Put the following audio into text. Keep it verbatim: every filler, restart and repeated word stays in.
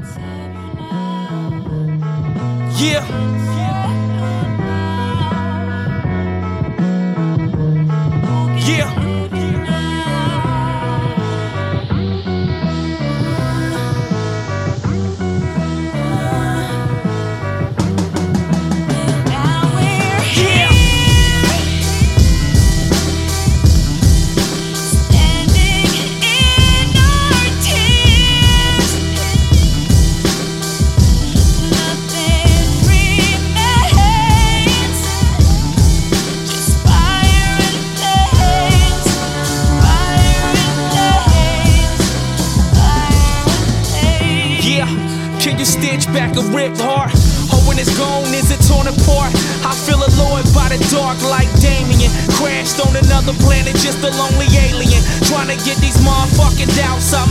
Yeah. Yeah. Can you stitch back a ripped heart? Oh, when it's gone, is it torn apart? I feel allured by the dark like Damien. Crashed on another planet, just a lonely alien. Trying to get these motherfucking doubts out